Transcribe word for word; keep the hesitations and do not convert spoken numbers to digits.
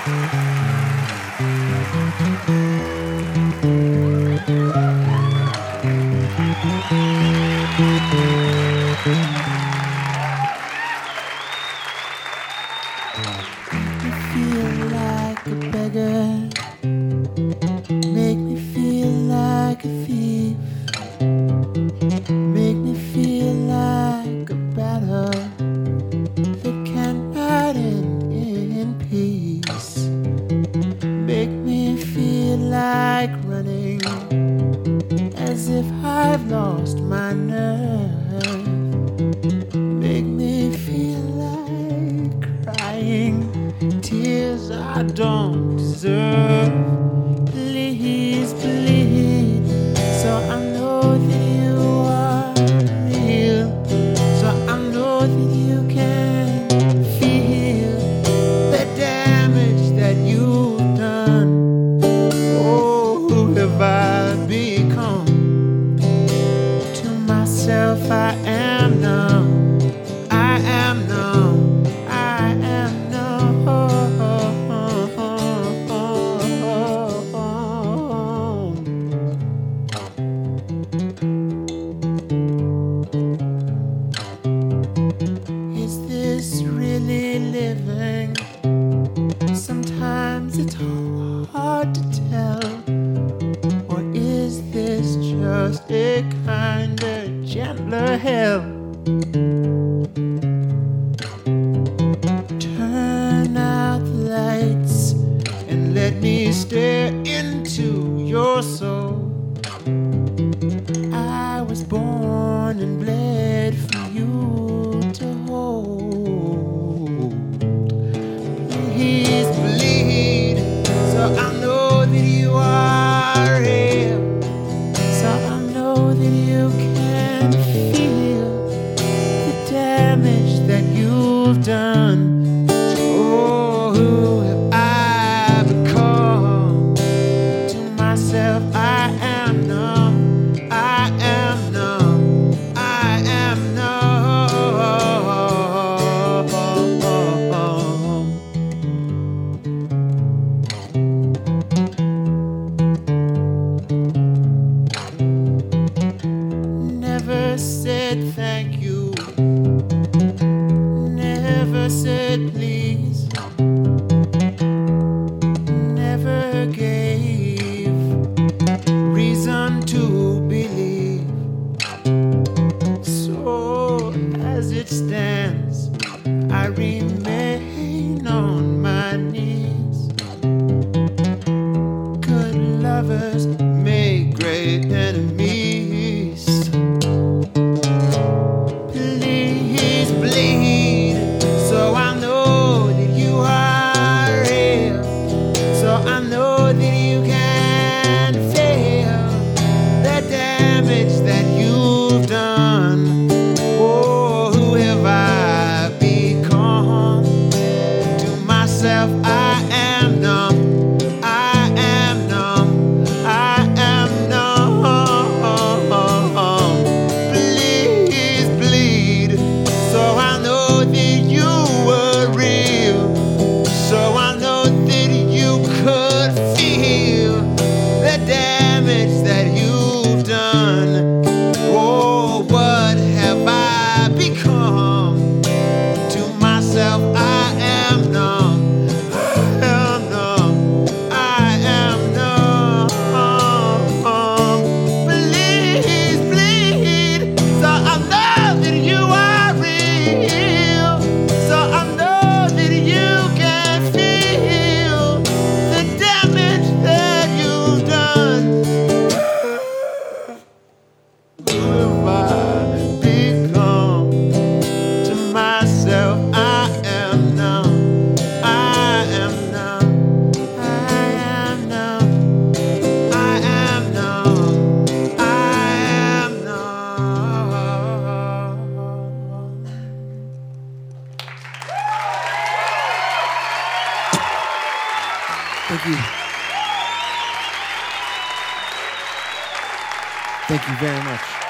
Feel like a beggar, make me feel like a thief, make me feel like a battle that cannot end in peace, make me feel like running as if I've lost my nerve, make me feel like crying tears I don't deserve. Please bleed, so I know that you are real, so I know that you can feel the damage that you've done. Oh, who have I become? To myself I am numb, I am numb, I am numb. Is this really living? Sometimes it's hard to tell. Or is this just a kind of gentler hell? Turn out the lights and let me stare into your soul. I was born and bled for you to hold. Please bleed, so I know that you are real, so I know that you can feel the damage that you've done. Oh, who have I become? To myself I am numb, I am numb, I am numb. Never said thank you, never said please, never gave reason to believe. So as it stands, I remain on my knees. Good lovers make great enemies. Please bleed, so I know that you are real, so I know that you can feel the damage that you've done. Oh, who have I become? To myself I am numb, I am numb, I am numb. Please bleed, so I know that you were real, so I know that you could feel the damage that you've done. Oh, what have I become? To myself I am numb, I am numb, I am numb. Please bleed, so I know that you are real, so I know that you can feel the damage that you've done. Who have I become? To myself I am numb, I am numb, I am numb, I am numb, I am numb. Thank you. Thank you very much.